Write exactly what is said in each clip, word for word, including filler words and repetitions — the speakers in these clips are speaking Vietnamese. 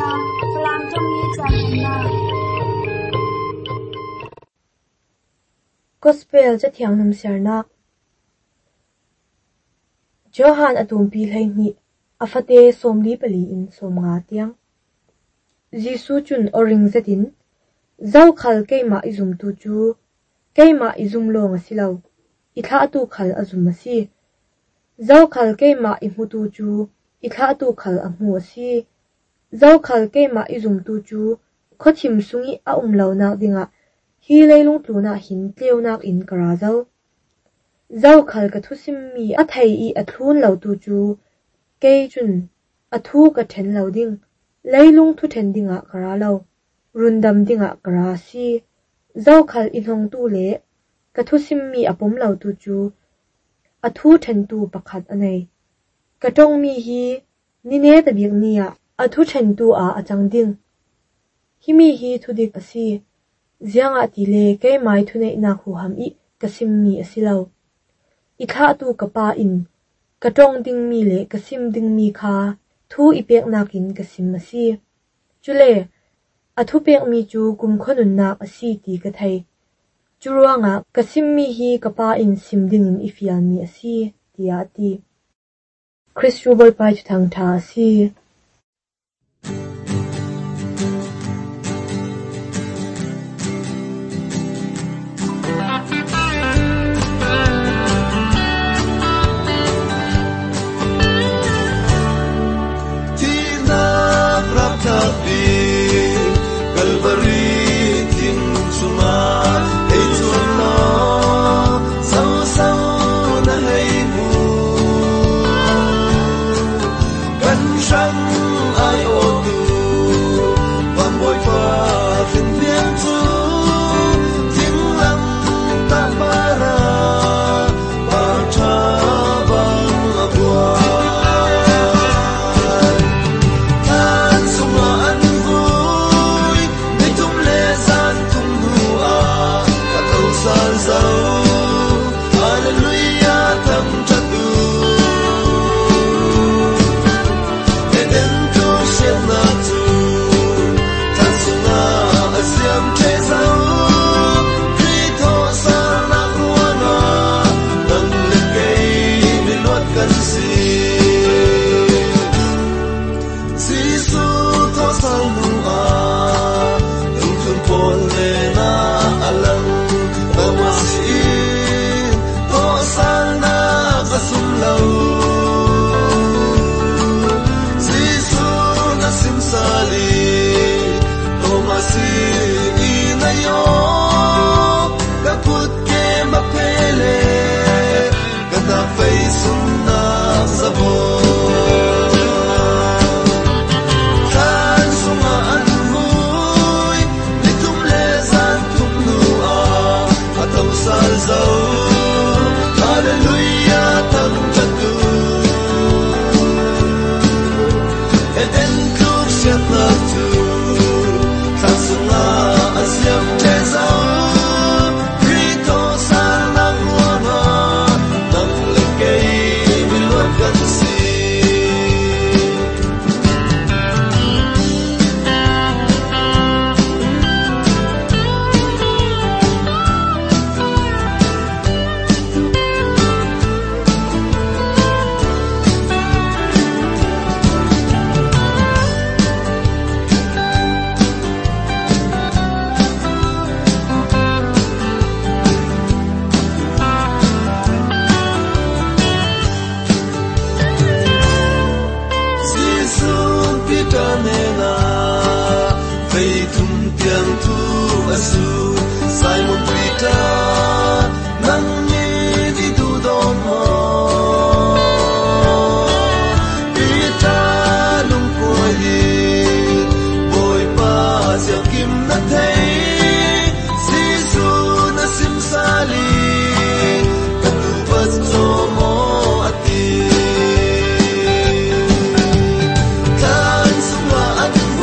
Salam Tommy Channa Gospel cha thiang nam sernak Johan atum pi hlei ni afate somli pali in somnga tiang Jisu chun oring zetin zau khal keima izum tu chu keima izum long asilo itha tu khal azum asi zau khal keima imu tu chu itha tu khal amu asi zau khal keima izum tu chu khothim sungi a umlo na dinga hi leilung tluna hin tleunak in kara zau zau khal ka thusim mi a thei i a thlun lo tu chu ke chun a thu ka then lo ding leilung thu then dinga kara lo rundam dinga kara si zau khal inhong tu le ka thusim mi apom lo tu chu a thu then tu pakhat anei ka tong mi hi ni ne ta biak nia a thu then tu a achang ding hi mi hi thudik asi zianga ti le ke mai thune na khu ham i kasim mi asilo itha tu kapa in katong ding mi le kasim ding mi kha thu ipek nakin kasim asi chule athu pek mi chu kum khonun nak asi ti ka thai churuanga kasim mi hi kapa in sim ding in ifial mi asi tia ti Chris Rubel pai chu thang tha asi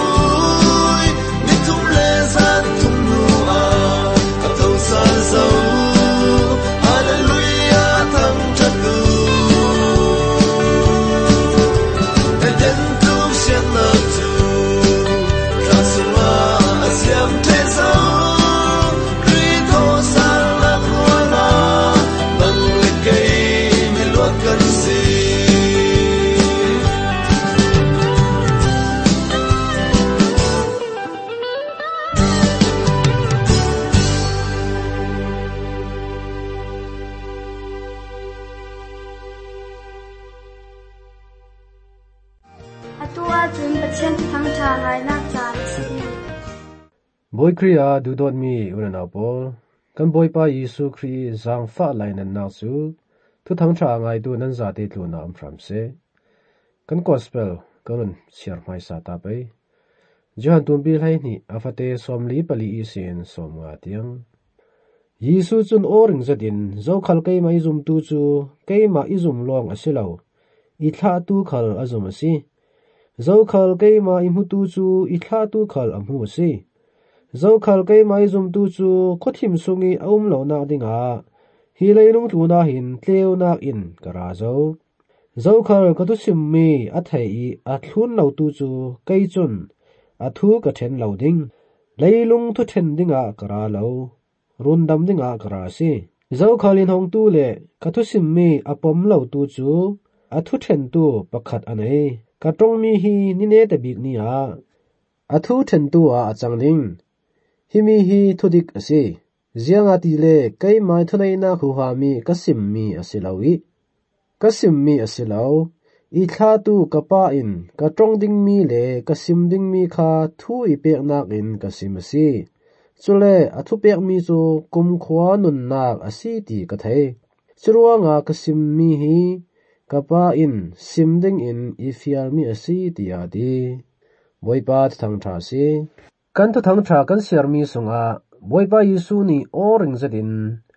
so boy kriya du dot mi unana pol kan boy pa Yesu Kri zang fa lai nan na su thu thang tha ngai tu nan za te tu na am from se kan gospel kan share mai sa ta pai Johan tum bi lai ni afate somli pali isin somwa tiang Yesu chun oring zadin zo khal kai mai zum tu chu kai ma izum long asilo I thla tu khal azum asi zo khal kai ma imu tu chu I thla tu khal amu asi zo khal kai mai zum tu chu khothim sungi aum lo na dinga hi leilung tu na hin tleu nak in kara zo zo khal ka tu sim mi a thai I a thlun lo tu chu kai chun a thu ka then lo ding leilung thu then dinga kara lo rundam dinga kara si zo khalin hong tu le ka thu sim mi a pom lo tu chu a thu then tu pakhat anei ka tong mi hi ni ne ta bik ni a a thu then tu a achang ling hi mi hi thudik ase zianga ti le kai mai thunai na khu ha mi ka sim mi asilawi ka sim mi asilaw I thla tu ka pa in ka tong ding mi le ka sim ding mi kha thu I pek nak in ka sim asi chule a thu pek mi chu kum khwa nun nak asi ti ka thai chruwa nga ka sim mi hi ka pa in sim ding in I fial mi asi ti a di boy pa thang tha si kan thu thang tha kan siar mi sunga boy pa Yesu ni oring zadin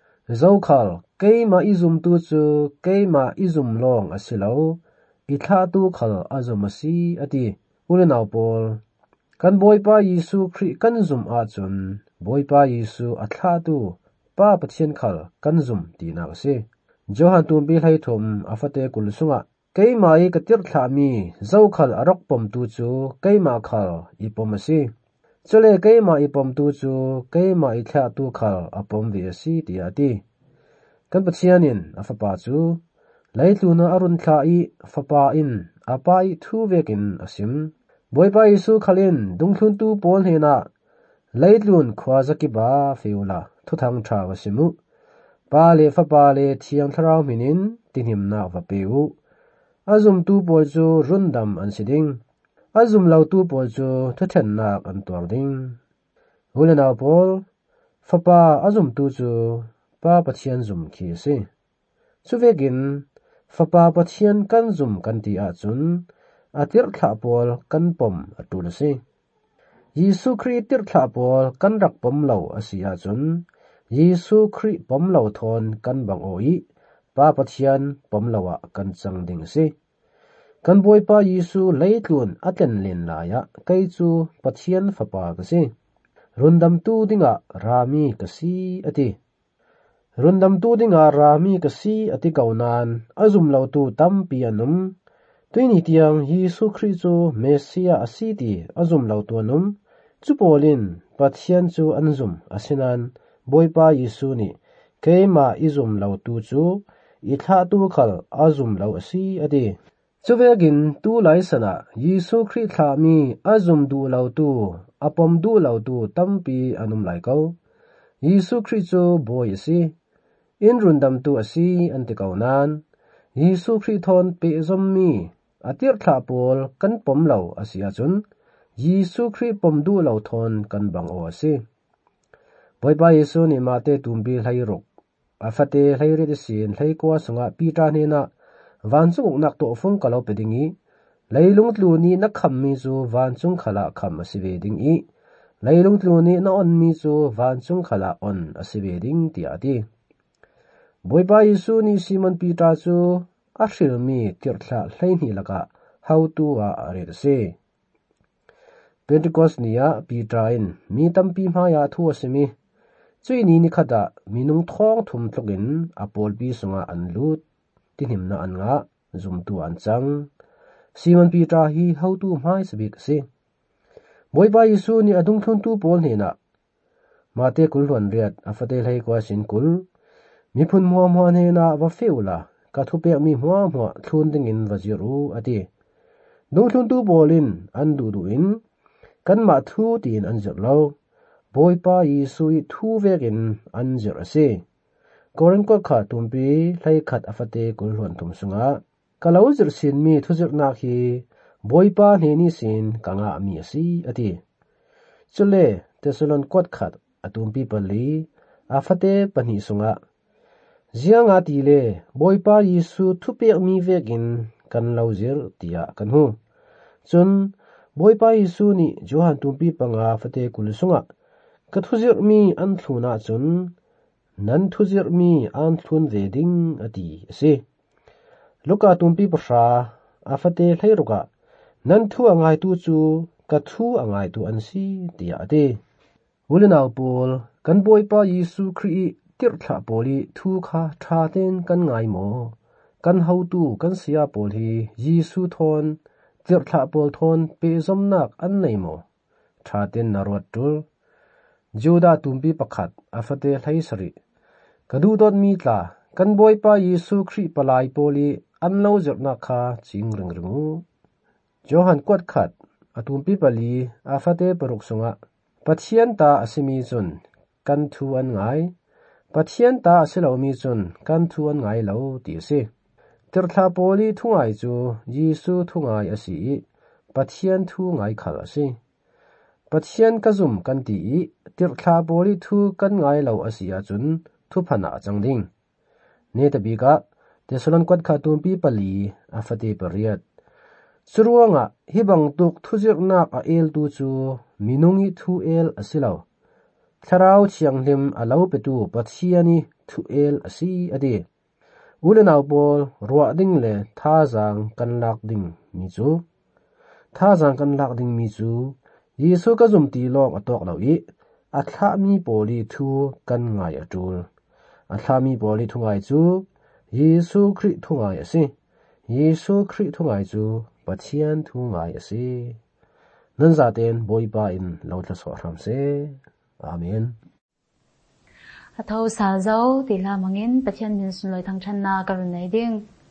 zo khal kai ma izum tu chu kai ma izum long asilo I thla tu khal azum asi ati ulinaw pol kan boy pa Yesu Kri kan zum a chun boy pa Yesu a thla tu pa pathian khal kan zum ti na se Johan tum bi lai thum afate kul sunga kai ma I ka tir thla mi zo khal arok pom tu chu kai ma khal I pom asi chule kai ma I pom tu chu kai ma I thla tu khal apom vi asi ti ati kan pathianin afapa chu leituna arun thla I fapa in apa I thu vekin asim boy pa Yesu khalin dungthun tu pol hena leitlun khwa zakiba feula thuthang tha wasimu pa le fapa le thiang tharau minin tinhim na wa peu azum tu pol chu rundam an siding azum lau tu pol chu thathen nak an tor ding hulana pol fapa azum tu chu pa pathian zum khi se chuvegin fapa pathian kan zum kan ti a chun atir thla pol kan pom atul se Yesu Kri tir thla pol kan rak pom lo asia chun Yesu Kri pom lo thon kan bang oi pa pathian pom lawa kan chang ding se kan boy pa Yesu leitlun atlen len la ya kai chu pathian fapa ka se rundam tu dinga rami ka si ati rundam tu dinga rami ka si ati kaunan azum lo tu tampi anum tuini tiang Yesu Kri chu Mesia asiti azum lo tu anum chupolin pathian chu anzum asinan boypa Yesu ni keima izum lo tu chu I thla tu khal azum lo asi ati chuvegin tu lai sana Yesu Kri thla mi azum du lo tu apom du lo tu tampi anum lai ko Yesu Kri chu boy asi in rundam tu asi anti kaunan Yesu Kri thon pe zom mi atir thla pol kan pom lo asia chun Yesu Kri pom du lo thon kan bang o asi boypa Yesu ni mate tumbi hlai rok afate hlai ri sin hlai kwa sunga pita ne na wanchung nak to fung kalo pedingi leilung tlu ni na kham mi chu wanchung khala kham asive ding I leilung tlu ni na on mi chu wanchung khala on asive ding ti ati boypa Yesu ni Simon Peter chu a hril mi tirthla hlai ni laka how to a are se Pentecost nia Peter in mi tampi ma ya thu asimi chui ni ni khada minung thong thum tlokin apol pi sunga an lut tinim na an nga zum tu an chang Simon Peter hi how to mai sabik se boypa Yesu ni adung thun tu pol ni na mate kulwan riat afate lai kwa sin kul mi phun mo mo ne na wa feula ka thupe mi mo mo thun ding in wajiru ati dung thun tu bolin an du du in kan ma thu tin an zer lo boypa Yesu I thu vekin an zer ase koren ko kha tumpi hlai khat afate kulwan tum sunga kalau zer sin mi thu zer na hi boypa ne ni sin kanga mi asi ati chule tesalon kwat khat atum pi pali afate pani sunga zianga ti le boipa Yesu thupe mi vekin kan lauzir tia kan hu chun boipa Yesu ni Johan tumpi panga fate kul sunga ka thuzir mi an thluna chun nan thuzir mi an thlun ve ding ati ase luka tumpi pasha afate thairuka nan thu angai tu chu ka thu angai tu an si tia ate ulinaw pol kan boipa Yesu Khri tir thla poli thu kha tha ten kan ngai mo kan hau tu kan sia pol hi Yesu thon tir thla pol thon pe zomnak an nei mo tha ten narot tul Juda tumpi pakhat afate thlai sari kadu dot mi tla kan boipa Yesu Khri palai poli an lo jerna kha ching ring ringu Johan kwat khat atumpi pali afate paruk sunga pathian ta asimi chun kan thu an ngai pathian ta asilo mi chun kan thu an ngai lo ti se tirthla poli thungai chu Yesu thungai asi pathian thu ngai khal asi pathian kazum kan ti tirthla poli thu kan ngai lo asia chun thu phana changding ne tabika tesalon kwat khatum pi pali afate pariat suruanga hibang tuk thuzirnak a el tu chu minungi thu el asilo tharau chiang hlim alo petu pathiani thu el asi ade ulenaw bol ruwa ding le tha jang kan lak ding mi chu tha jang kan lak ding mi chu Yesu ka zum ti lok atok lo i athla mi poli thu kan ngai atul athla mi poli thungai chu Yesu Khri thungai ase Yesu Khri thungai chu pathian thungai ase nan za ten boipa in lo tla so ram se amen Athau sa zo ti la mangin pathian min sun loi thang than na karun nei ding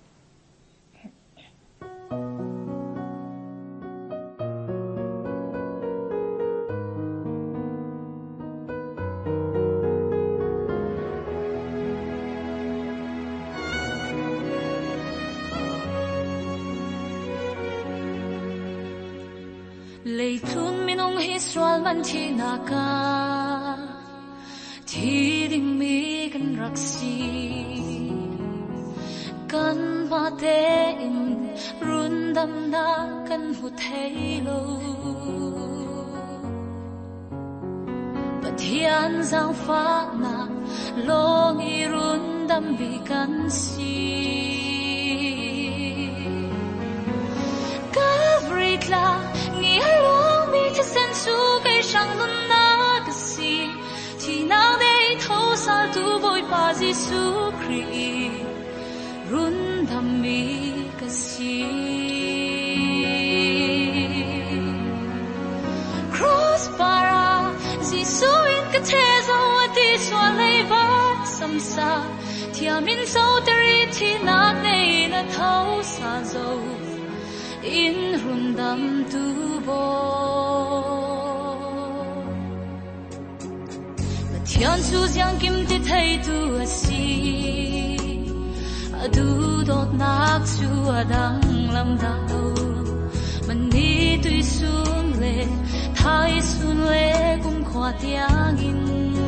Lei thun minong hi swal man thi na ka thi ding mi kan raksi kan ba te in run dam na kan hu thei lo pathian zang fa na long i run dam bi kan si Calvary la ni long mi cha sen su kai shang lun na ka si ti nang dei tho sa tu boy pa Jesu Khri run dham mi ka si cross para Jesu in ka the zo ti so lei ba sam sa ti min so teri ti na nei na tho sa zo in rundam tu bo Pathian su giang kim ti thai tu asi adu dot nak su adang lam da do man ni tui sun le thai sun le kum khwa tiang in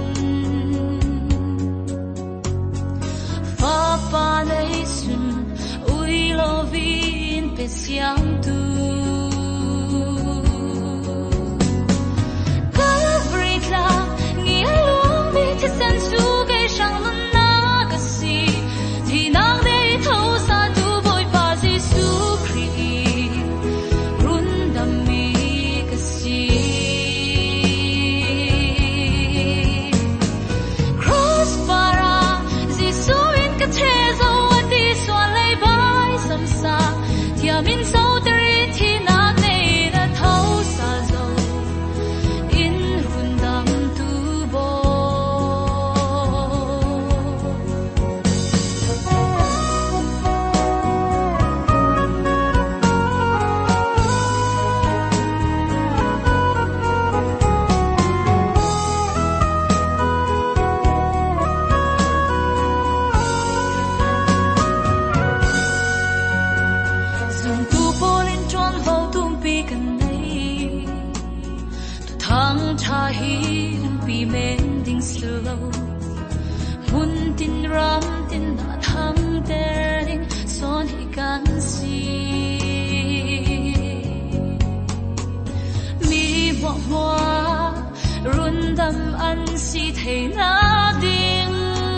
fa pa nei sun ui lo vin pe siang tu Calvary la ni long mi ti sen su ge shang lun na ka si ti nang dei tho sa tu boy pa Jesu Khri run dam mi ka si cross para Jesu in ka the zo ti so lei bai sam sa min so teri thang tha hi pi men ding slow mun tin ram tin na thang tering son hi kan si mi bo mo run dam an si thei na ding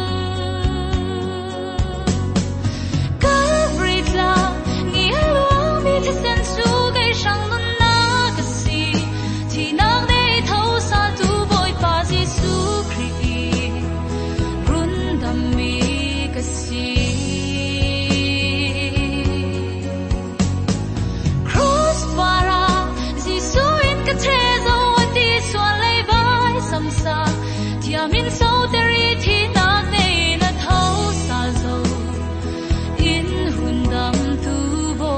ka break la ngi luang mi thi sen su gai shang nun na ka si thi nang nei thau sa tu boy pa Giêsu Christ run dam mi ka si cross para Giêsu in ka the zo ti swan lei bai sam sa tia min so teri thi nang nei na thau sa zo in run dam tu bo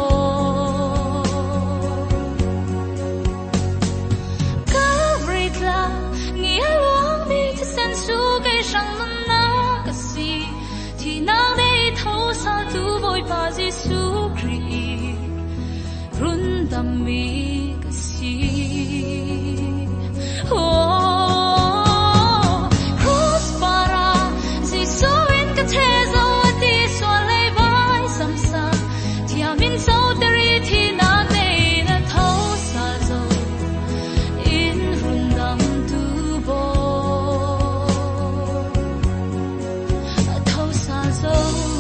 ka break la ngi luang mi thi sen su gai shang nun na ka si thi nang nei thau sa tu boy pa Giêsu Christ run dam mi ka si oh cross para Giêsu in ka the zo ti swan lei bai sam sa tia min so teri thi nang nei na thau sa zo in run dam tu bo thau sa zo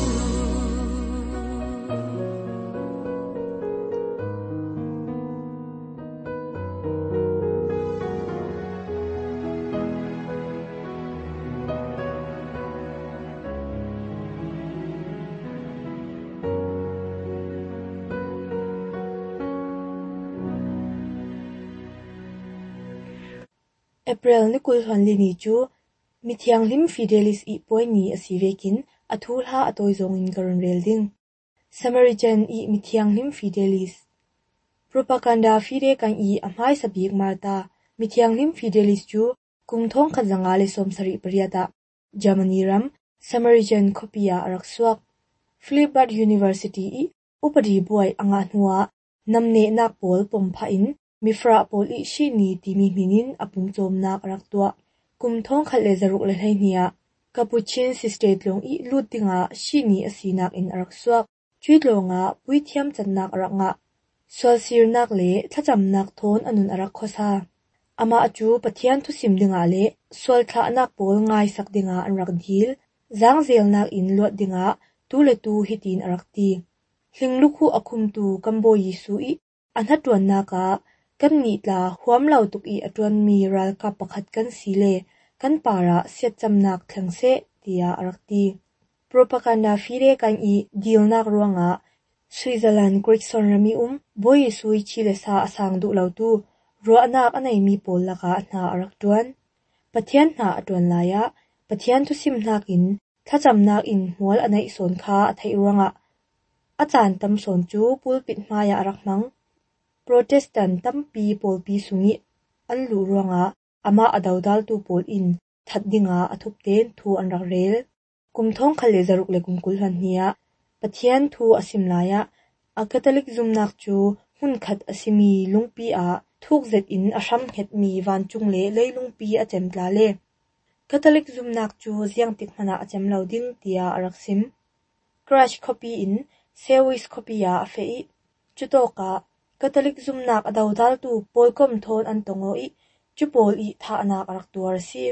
April ni kul hon li ni chu mithiang lim fidelis I poi ni asivekin athul ha atoi zong in karon rel ding Samaritan I mithiang lim fidelis propaganda fide kan I amhai sabik marta mithiang lim fidelis chu kumthong khazanga le somsari priata Germany ram Samaritan kopia arakswak Philippat University I upadi boy anga hnuwa namne nak pol pompha in mifra pol I shini timi minin apung chom nak raktua kumthong khale zaruk le hnia capuchin state long I lutinga shini asinak in arakswak chuitlonga puithiam channak aranga swalsir nak le thacham nak thon anun arak khosa ama achu pathian thu sim dinga le swal tha nak pol ngai sak dinga anrak dil zangzel nak in lot dinga tu le tu hitin arakti hinglukhu akhum tu kambo Yesu I anhatwan naka kan ni tla huam lau tuk I atwan mi ral ka pakhat kan sile kan para set chamnak thlangse tia arakti propaganda fire kan I deal nak ruanga Switzerland Greek sonrami um boy sui chile sa asang du lau tu ro anak anai mi pol laka na araktuan pathian na atwan laya pathian tu sim nakin thacham nak in mol anai son kha athai ruanga achan tam son chu pulpit maya arakmang Protestant tampi pol pi sungi an lu ruanga ama adawdal tu pol in thatdinga athupten thu anrak rel kumthong khale zaruk le kumkul han hnia pathian thu asimlaya a catholic zumnak chu hun khat asimi lungpi a thuk zet in asham het mi van chung le leilungpi a chemtla le catholic zumnak chu ziang tik hana a chem loading tia araksim crash copy in service copy ya fei chutoka Catholic zumnak adawdal tu polkom thon an tongo I chupol I tha anak arak tuar si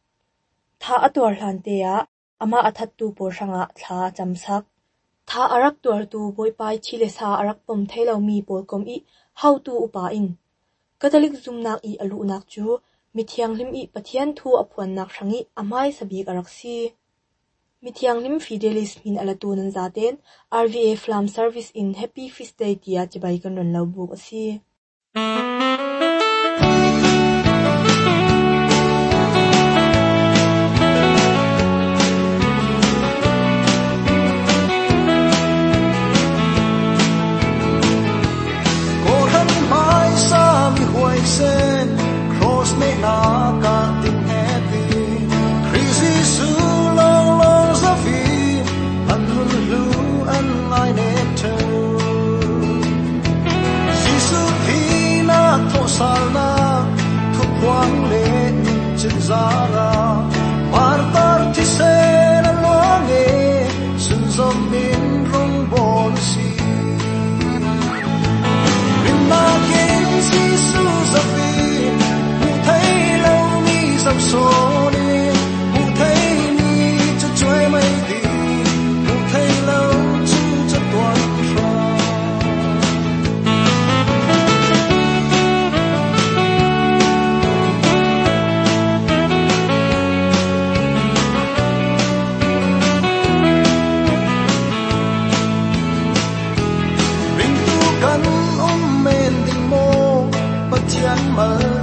tha atwar hlante ya ama athat tu por sanga thla chamsak tha arak tuar tu boipai chile sa arak pom thailo mi polkom I how tu upa in Catholic zumnak I alu nak chu mithiang lim I pathian thu aphuan nak rangi amai sabik arak si mithiang lim fidelis min alatu nan zaten R V A Flam Service in Happy Feast Day tia chibai kan ron lau buk asi Koran mai sa mi huai sen cross me na ka tin happy crazy su long long sa fi an lu an ngai ne tu Giêsu phi na tho sal na thu kwa zara partar ti se la longe sun zombin rong bol si rinna kin si su zafi mu thai lo mi sam so ni mu thai ni cho choi mai di mu thai lo chu cho tuan tra Hãy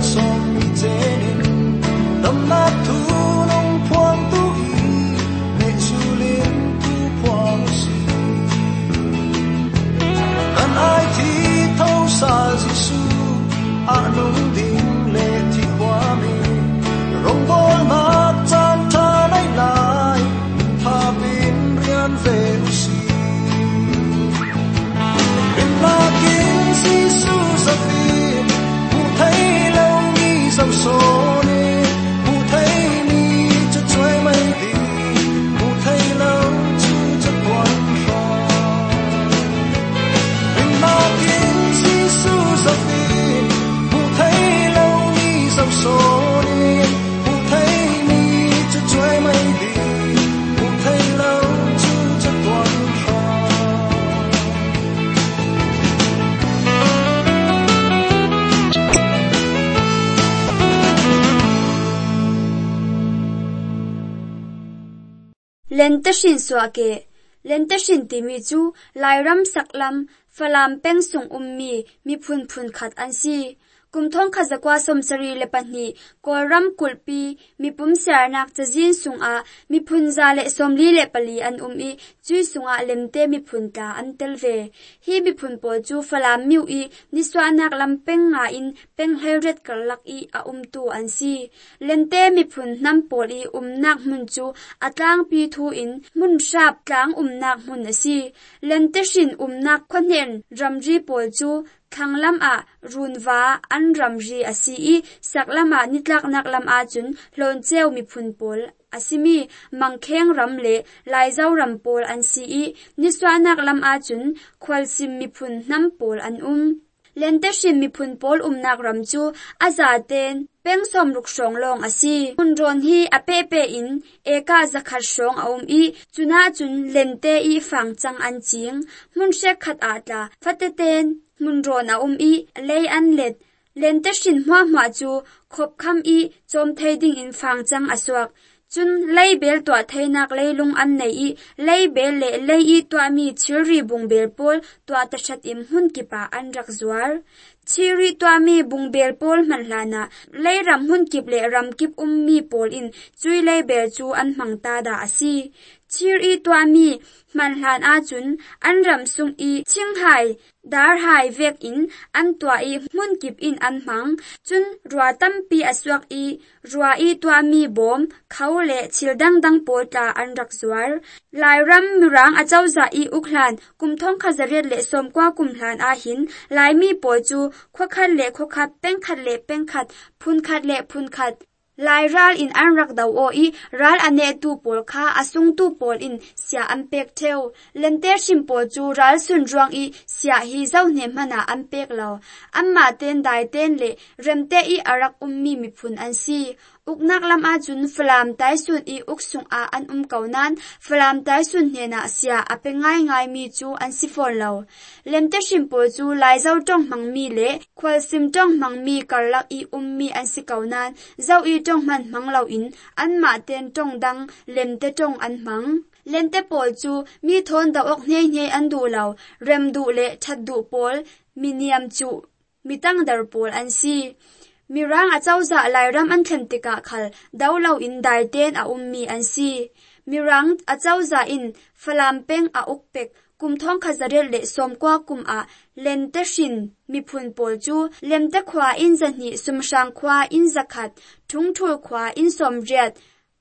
Lenta shin swake lenta shin ti mi chu lairam saklam falam peng sung ummi mi phun phun khat ansi kumthong khazakwa somsari lepani koram kulpi mi pum sarnak chajin sunga mi phunza le somli le pali an umi chui sunga lemte mi phunta an telve hi mi phun po chu falam miu i niswanak lampeng nga in peng heret karlak i a umtu ansi lente mi phun nam poli umnak mun chu atlang pi thu in mun shap tlang umnak mun asi lente shin umnak khonhen ramri pol chu thanglam a runwa an ramri asi i saklama nitlak naklam a chun hloncheu mi phun pol asimi mangkheng ram le laizau ram pol an si i niswanak lam a chun khwalsim mi phun nam pol an um lente shin mi phun pol umnak ram chu azaten peng som ruk song long asi unron hi ape pe in eka zakhat song aum i chuna chun lente i fangchang an ching mun she khat ata fateten mun rona um i lei an let lente shin hwa hwa chu khop kham i chom theiding in fangchang aswak chun lei bel to thainak leilung an nei i lei bel le lei i to mi chiri bung bel pol to ta chat im hun ki pa an rak zuar chiri to mi bung bel pol man lana lei ram hun kip le ram kip um mi pol in chui lei bel chu an mangta da asi chiri to mi man hlan a chun an ram sung i chinghai dar hai vek in an tua i mun kip in an mang chun rua tampi aswak i rua i tua mi bom khawle childang dang pota an rak zuar lai ram murang a chawza i uklan kumthong khazaret le somkwa kumhlan a hin lai mi po chu khokhat le khokhat pengkhat le pengkhat phunkhat le phunkhat lai ral in an rak daw o i ral ane tu pol kha asung tu pol in sia ampek theu lenter sim pol chu ral sun ruang i sia hi zau ne mana ampek law amma ten dai ten le remte i arak ummi mi phun an si uknak lam a chun flam tai sun i uksung a an um kaunan flam tai sun ne na sia apengai ngai mi chu an si fon law lemte sim pol chu lai zau tong mang mi le khwal sim tong mang mi karlak i ummi an si kaunan zau i tong man mang law in an ma ten tong dang lemte tong an mang lente pol chu mi thon da ok nei nei an du law rem du le that du pol miniam chu mitang dar pol an si mirang a chawza lairam an thlentika khal dawlo in dai ten a ummi an si mirang a chawza in falampeng a ukpek kumthong khazarel le somkwa kum a lente shin mi phun pol chu lemte khwa in zani sumshang khwa in zakhat thungthul khwa in somriat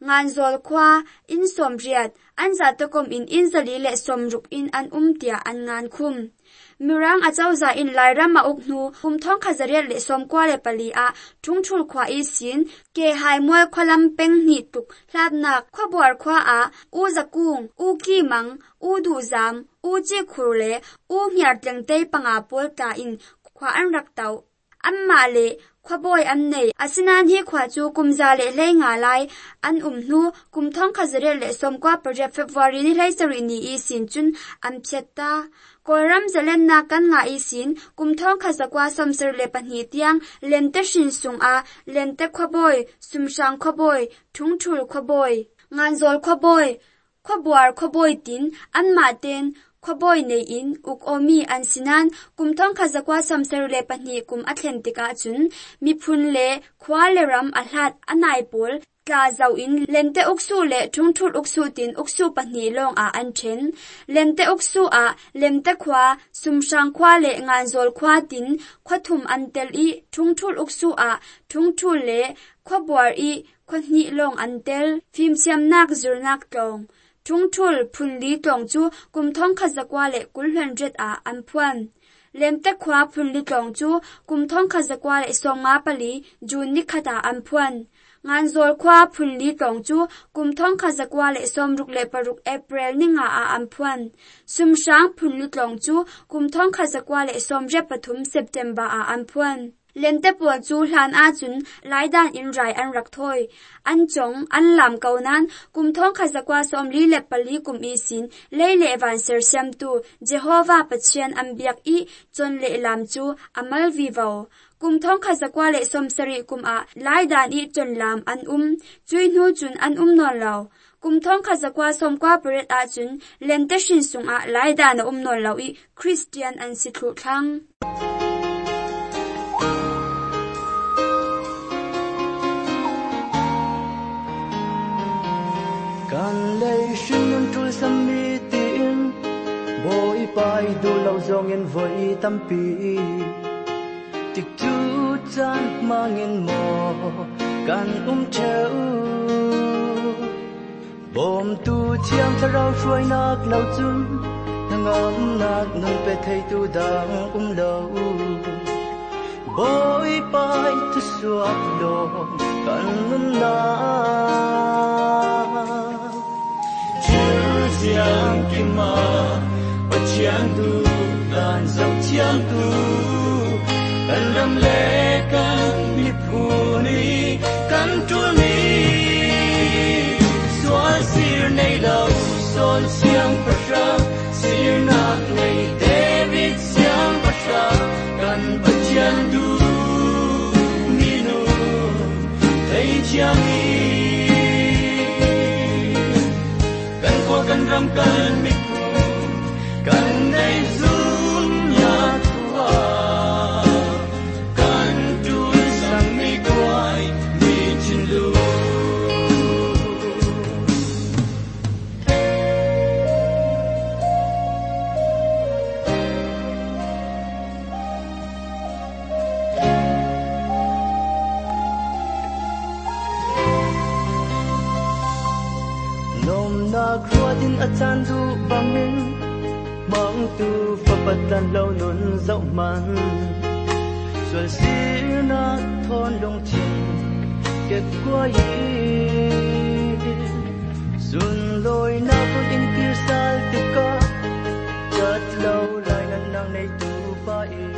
ngan zol kwa in som riat an za to kom in in zali le som ruk in an umtia an ngan khum mirang achau za in lairam ma uknu hum thong khazariat le som kwa le pali a thungthul khwa i sin ke hai moi kholam peng ni tuk hlatna khobor khwa a u zakung u ki mang u du zam u chi khurle u ngyar tlengtei panga pol ta in khwa an rak tau amma le khwaboy an nei asinan hi khwa chu kumza le le nga lai an umnu kumthong khazare le somkwa project February ni lai sari ni i sin chun am cheta koram zalen na kan nga i sin kumthong khazakwa somser le panhi tiang lente shin sung a lente khwaboy sumshang khwaboy thungthul khwaboy nganzol khwaboy khwabuar khwaboy tin an ma ten khwaboy nei in uk omi an sinan kumthong khazakwa samser le pani kum atlantika chun mi phun le khwa le ram ahlat anai pol ka zau in lente uksu le thungthul uksu tin uksu pani long a an then lente uksu a lemte khwa sumshang khwa le nganzol khwa tin khwathum antel i thungthul uksu a thungthul le khwabuar i khwani long antel phim siam nak zurnak tong thungthul phunli tong chu kumthong khazakwa le kulhundred a anphuan lemte khwa phunli tong chu kumthong khazakwa le songa pali jun ni khata anphuan nganzol khwa phunli tong chu kumthong khazakwa le somruk le paruk April ni nga a anphuan sumshang phunli tong chu kumthong khazakwa le somje pathum September a anphuan lente pol chu hlan a chun laidan in rai an rak thoi an chong an lam kaunan kumthong khazakwa somli le pali kum i sin leile van ser siam tu Jehovah pachian ambiak i chon le lam chu amal vivo kumthong khazakwa le somsari kum a laidan i chon lam an um chui nu chun an um non law kumthong khazakwa somkwa pret a chun lente shin sung a laidan um non law i Christian an sithu thang kan lei shin tul sam mi tin boy pai du lau zong en voi tampi tik tu chan mangin mo kan um cheu bom tu chiang tharau shuai nak lau chun ngam nak nun pe thei tu dang um lo boy pai tu suak lo kan nun na chiang kim ma ba chiang tu dan dấu chiang tu kan ram le kan mi phu ni kan tu ni xóa sir nei lâu son chiang pa ra sir na nei David chiang pa ra kan ba chiang tu ni nu thấy chiang ni kan ram kan mi phu kan nei zum ya tua kan tu sang mi kwai mi chin lu din a chan du bamin mang tu fa patan lo nun zau man sual sir na thon long chin ke kwa yi sun loi na kun in tir sal tu ka chat lo lai nan nang nei tu pa i